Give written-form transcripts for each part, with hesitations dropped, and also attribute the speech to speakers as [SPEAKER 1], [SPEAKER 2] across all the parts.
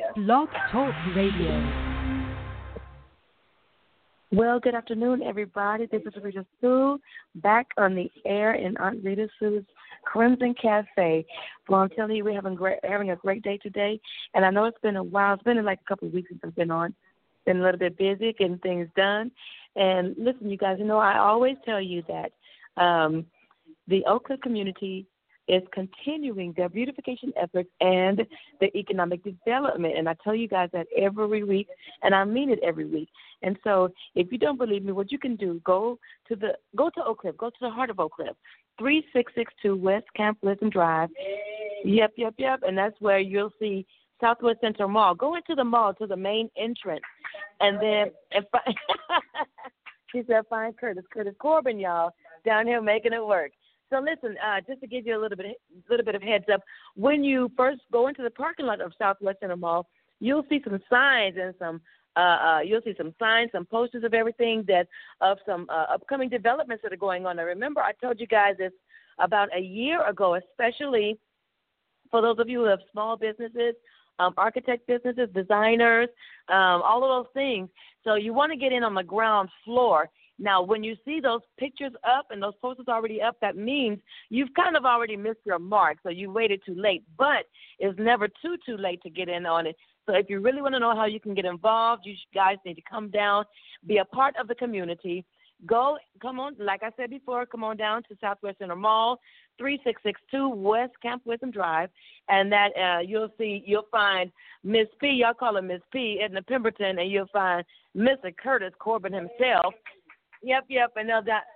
[SPEAKER 1] Blog Talk Radio.
[SPEAKER 2] Well, good afternoon, everybody. This is Rita Sue back on the air in Aunt Rita Sue's Crimson Cafe. Well, I'm telling you, we're having a great day today. And I know it's been a while. It's been like a couple of weeks since I've been on. Been a little bit busy getting things done. And listen, you guys, I always tell you that the Oak Cliff community is continuing their beautification efforts and their economic development. And I tell you guys that every week, and I mean it every week. And so if you don't believe me, what you can do, go to Oak Cliff, go to the heart of Oak Cliff, 3662 West Camp Wisdom Drive. Yep. And that's where you'll see Southwest Central Mall. Go into the mall to the main entrance. And then, she said, find Curtis Corbin, y'all, down here making it work. So listen, just to give you a little bit of heads up, when you first go into the parking lot of Southwest Center Mall, you'll see some signs and some posters of everything of some upcoming developments that are going on. I remember I told you guys this about a year ago, especially for those of you who have small businesses, architect businesses, designers, all of those things. So you want to get in on the ground floor. Now, when you see those pictures up and those posters already up, that means you've kind of already missed your mark, so you waited too late. But it's never too late to get in on it. So if you really want to know how you can get involved, you guys need to come down, be a part of the community. Come on, like I said before, come on down to Southwest Center Mall, 3662 West Camp Wisdom Drive, and that you'll find Miss P, y'all call her Miss P, Edna Pemberton, and you'll find Mr. Curtis Corbin himself. Yep, and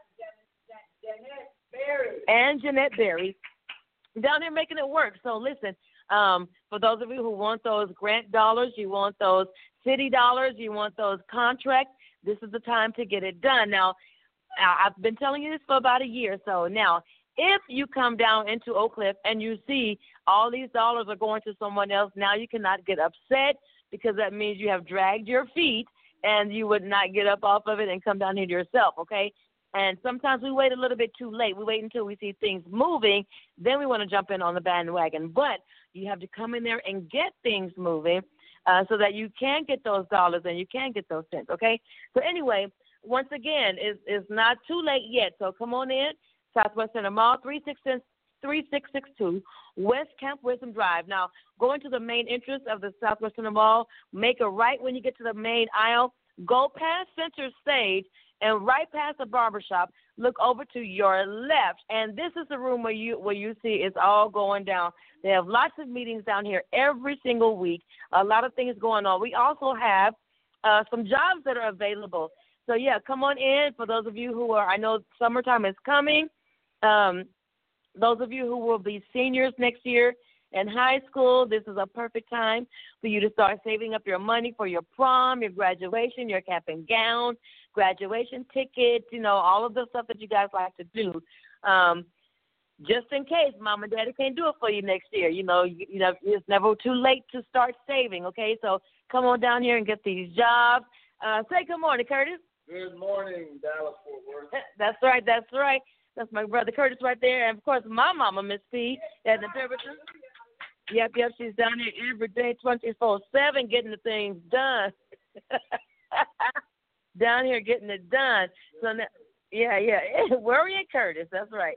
[SPEAKER 2] Jeanette Berry down there making it work. So listen, for those of you who want those grant dollars, you want those city dollars, you want those contracts, this is the time to get it done. Now, I've been telling you this for about a year. So now, if you come down into Oak Cliff and you see all these dollars are going to someone else, now you cannot get upset because that means you have dragged your feet and you would not get up off of it and come down here yourself, okay? And sometimes we wait a little bit too late. We wait until we see things moving, then we want to jump in on the bandwagon. But you have to come in there and get things moving so that you can get those dollars and you can get those cents, okay? So anyway, once again, it's not too late yet. So come on in, Southwest Center Mall, 3662 West Camp Wisdom Drive. Now, go into the main entrance of the Southwest Center Mall, make a right when you get to the main aisle, go past Center Stage, and right past the barbershop, look over to your left. And this is the room where you see it's all going down. They have lots of meetings down here every single week, a lot of things going on. We also have some jobs that are available. So, yeah, come on in. For those of you I know summertime is coming. Those of you who will be seniors next year in high school, this is a perfect time for you to start saving up your money for your prom, your graduation, your cap and gown, graduation tickets, all of the stuff that you guys like to do. Just in case mom and daddy can't do it for you next year, it's never too late to start saving, okay? So come on down here and get these jobs. Say good morning, Curtis.
[SPEAKER 3] Good morning, Dallas Fort Worth.
[SPEAKER 2] That's right. That's my brother Curtis right there. And, of course, my mama, Miss P, at the Pemberton. Yep, she's down here every day, 24/7, getting the things done. Down here getting it done. So, now, yeah. Worry and Curtis, that's right.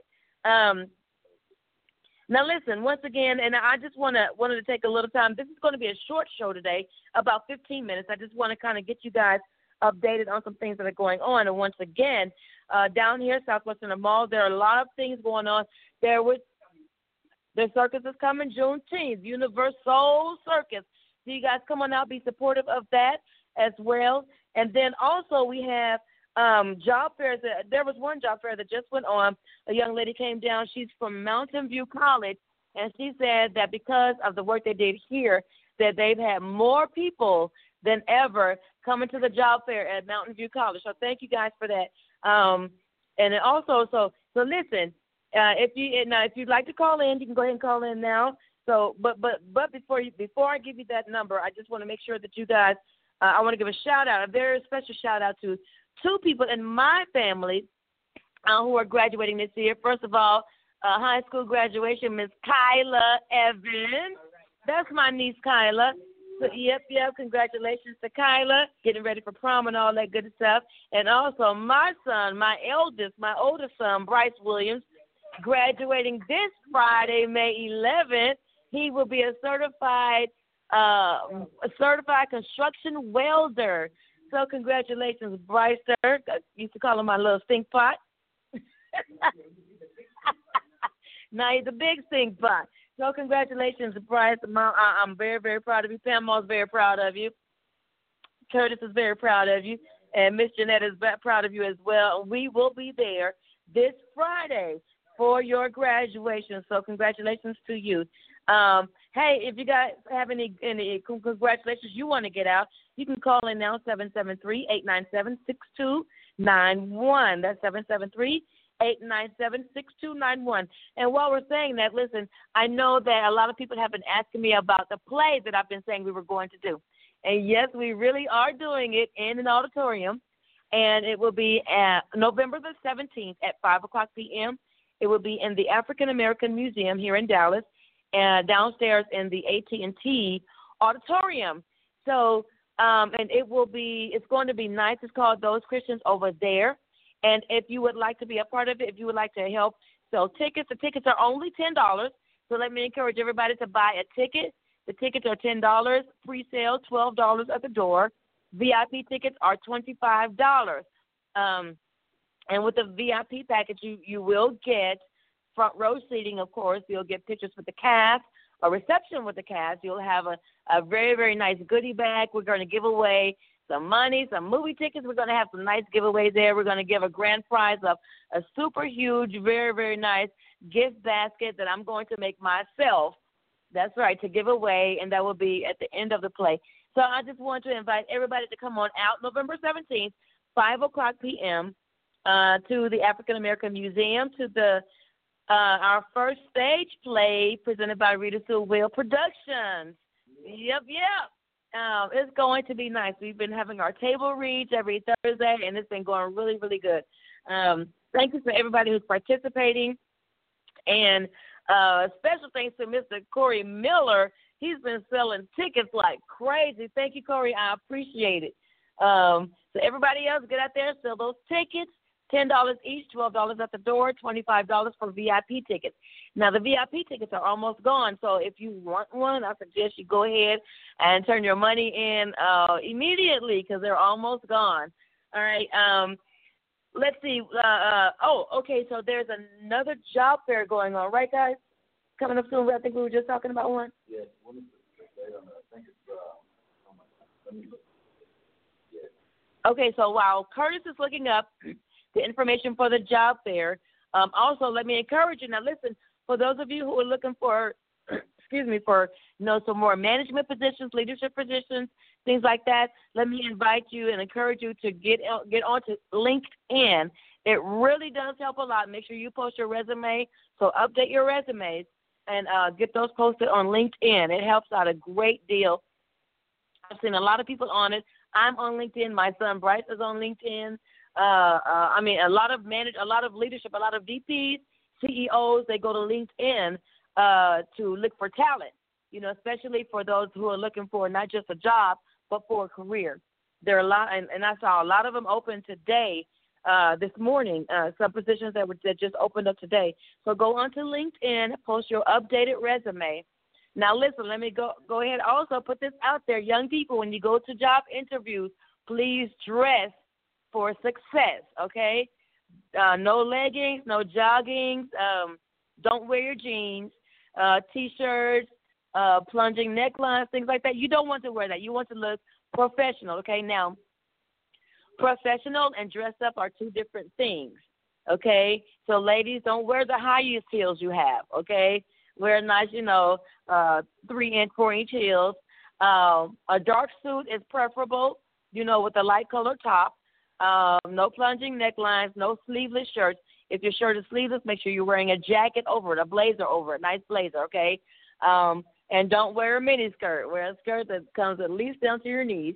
[SPEAKER 2] Now, listen, once again, and I just wanted to take a little time. This is going to be a short show today, about 15 minutes. I just want to kind of get you guys updated on some things that are going on. And once again, down here, Southwest Center Mall, there are a lot of things going on. The circus is coming Juneteenth, Universal Circus. So you guys come on out, be supportive of that as well. And then also we have job fairs. There was one job fair that just went on. A young lady came down. She's from Mountain View College, and she said that because of the work they did here, that they've had more people than ever coming to the job fair at Mountain View College. So thank you guys for that. And then also, so listen, if you'd like to call in, you can go ahead and call in now. So, but before I give you that number, I just want to make sure that you guys, I want to give a shout out, a very special shout out to two people in my family who are graduating this year. First of all, high school graduation, Miss Kyla Evans. That's my niece Kyla. So, yep. Congratulations to Kyla, getting ready for prom and all that good stuff. And also my son, my oldest son, Bryce Williams, graduating this Friday, May 11th. He will be a certified construction welder. So congratulations, Bryce, sir. I used to call him my little stink pot. Now he's a big stink pot. So congratulations, Bryce. I'm very, very proud of you. Pamela's very proud of you. Curtis is very proud of you. And Miss Jeanette is proud of you as well. We will be there this Friday for your graduation. So congratulations to you. Hey, if you guys have any congratulations you want to get out, you can call in now, 773-897-6291. That's 773-897-6291. And while we're saying that, listen, I know that a lot of people have been asking me about the play that I've been saying we were going to do. And, yes, we really are doing it in an auditorium, and it will be November the 17th at 5 o'clock p.m. It will be in the African American Museum here in Dallas, and downstairs in the AT&T auditorium. So, and it's going to be nice. It's called Those Christians Over There. And if you would like to be a part of it, if you would like to help sell tickets, the tickets are only $10. So let me encourage everybody to buy a ticket. The tickets are $10, pre-sale $12 at the door. VIP tickets are $25. And with the VIP package, you will get front row seating, of course. You'll get pictures with the cast, a reception with the cast. You'll have a very, very nice goodie bag. We're going to give away some money, some movie tickets. We're going to have some nice giveaways there. We're going to give a grand prize of a super huge, very, very nice gift basket that I'm going to make myself. That's right, to give away, and that will be at the end of the play. So I just want to invite everybody to come on out November 17th, 5 o'clock p.m., to the African American Museum, to the our first stage play presented by Rita Sue Will Productions. Yep. It's going to be nice. We've been having our table reads every Thursday, and it's been going really, really good. Thank you for everybody who's participating. And special thanks to Mr. Corey Miller. He's been selling tickets like crazy. Thank you, Corey. I appreciate it. So everybody else, get out there, sell those tickets. $10 each, $12 at the door, $25 for VIP tickets. Now, the VIP tickets are almost gone, so if you want one, I suggest you go ahead and turn your money in immediately because they're almost gone. All right. Let's see. Okay, so there's another job fair going on, right, guys? Coming up soon. I think we were just talking about one.
[SPEAKER 3] Yes. What is the date on that? I think it's, let me look. Yes.
[SPEAKER 2] Okay, so while Curtis is looking up the information for the job fair. Also, let me encourage you. Now, listen, for those of you who are looking for, some more management positions, leadership positions, things like that, let me invite you and encourage you to get onto LinkedIn. It really does help a lot. Make sure you post your resume. So update your resumes and get those posted on LinkedIn. It helps out a great deal. I've seen a lot of people on it. I'm on LinkedIn. My son Bryce is on LinkedIn. A lot of leadership, a lot of VPs, CEOs, they go to LinkedIn to look for talent, especially for those who are looking for not just a job, but for a career. There are a lot, and I saw a lot of them open today, this morning, some positions that just opened up today. So go onto LinkedIn, post your updated resume. Now, listen, let me go ahead and also put this out there. Young people, when you go to job interviews, please dress for success, okay? No leggings, no joggings. Don't wear your jeans, T-shirts, plunging necklines, things like that. You don't want to wear that. You want to look professional, okay? Now, professional and dress up are two different things, okay? So, ladies, don't wear the highest heels you have, okay? Wear nice, 3-inch, 4-inch heels. A dark suit is preferable, with a light colored top. No plunging necklines, no sleeveless shirts. If your shirt is sleeveless, make sure you're wearing a jacket over it, a blazer over it, nice blazer, okay? And don't wear a mini skirt. Wear a skirt that comes at least down to your knees.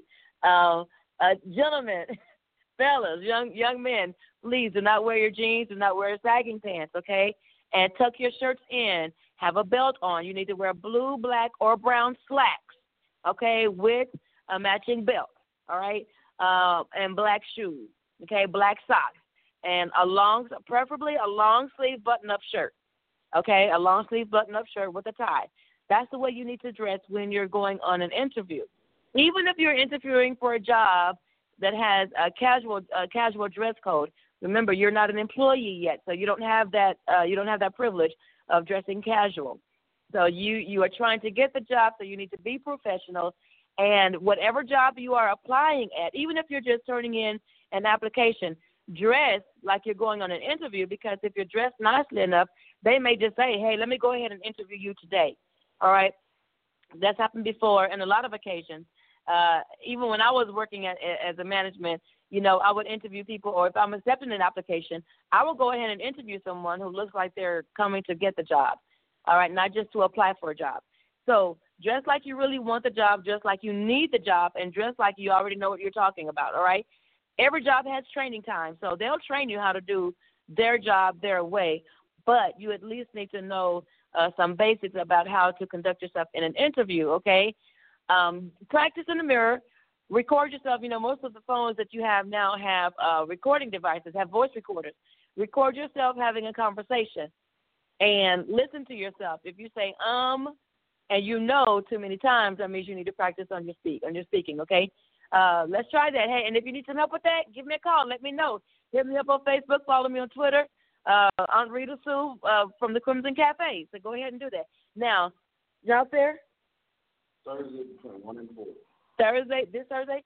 [SPEAKER 2] Gentlemen, fellas, young men, please do not wear your jeans. Do not wear sagging pants, okay? And tuck your shirts in. Have a belt on. You need to wear blue, black, or brown slacks. okay, with a matching belt, all right, and black shoes, okay, black socks, and preferably a long sleeve button-up shirt, okay, a long sleeve button-up shirt with a tie. That's the way you need to dress when you're going on an interview. Even if you're interviewing for a job that has a casual dress code, remember you're not an employee yet, so you don't have that privilege of dressing casual. So you are trying to get the job, so you need to be professional. And whatever job you are applying at, even if you're just turning in an application, dress like you're going on an interview, because if you're dressed nicely enough, they may just say, hey, let me go ahead and interview you today. All right? That's happened before on a lot of occasions. Even when I was working as a management, I would interview people, or if I'm accepting an application, I will go ahead and interview someone who looks like they're coming to get the job, all right, not just to apply for a job. So dress like you really want the job, just like you need the job, and dress like you already know what you're talking about, all right? Every job has training time, so they'll train you how to do their job their way, but you at least need to know some basics about how to conduct yourself in an interview, okay? Practice in the mirror. Record yourself. Most of the phones that you have now have recording devices, have voice recorders. Record yourself having a conversation and listen to yourself. If you say, and too many times, that means you need to practice on your speaking, okay? Let's try that. Hey, and if you need some help with that, give me a call. Let me know. Hit me up on Facebook. Follow me on Twitter. Aunt Rita Sue from the Crimson Cafe. So go ahead and do that. Now, you out there?
[SPEAKER 3] Thursday between 1 and 4.
[SPEAKER 2] This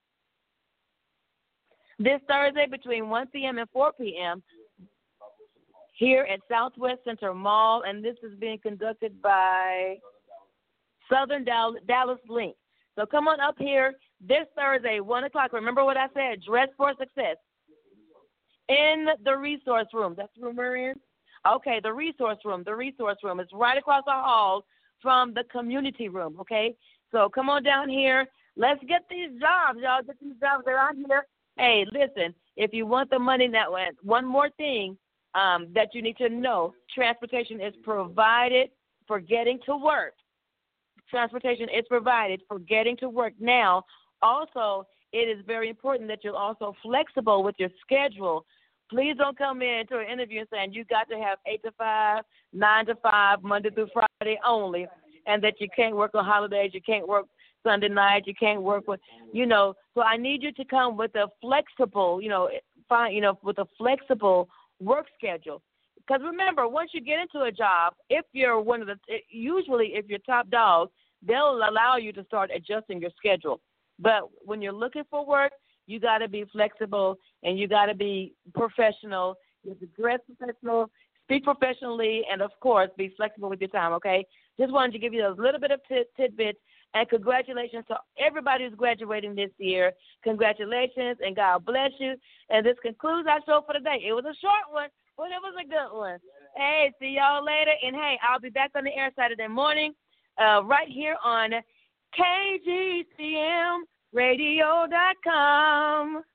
[SPEAKER 2] Thursday between 1 p.m. and 4 p.m. here at Southwest Center Mall, and this is being conducted by Southern Dallas Link. So come on up here this Thursday, 1 o'clock. Remember what I said, dress for success. In the resource room. That's the room we're in? Okay, the resource room. The resource room is right across the hall from the community room, okay? So come on down here. Let's get these jobs, y'all. Get these jobs around here. Hey, listen, if you want the money, one more thing that you need to know, transportation is provided for getting to work. Transportation is provided for getting to work. Now, also, it is very important that you're also flexible with your schedule. Please don't come into an interview saying you got to have 8 to 5, 9 to 5, Monday through Friday only, and that you can't work on holidays, you can't work Sunday night, you can't work with, So I need you to come with a flexible, with a flexible work schedule. Because remember, once you get into a job, if you're usually if you're top dog, they'll allow you to start adjusting your schedule. But when you're looking for work, you got to be flexible and you got to be professional. You have to dress professional, speak professionally, and, of course, be flexible with your time, okay? Just wanted to give you those little bit of tidbits, and congratulations to everybody who's graduating this year. Congratulations, and God bless you. And this concludes our show for today. It was a short one, but it was a good one. Hey, see y'all later. And, hey, I'll be back on the air Saturday morning right here on KGCMradio.com.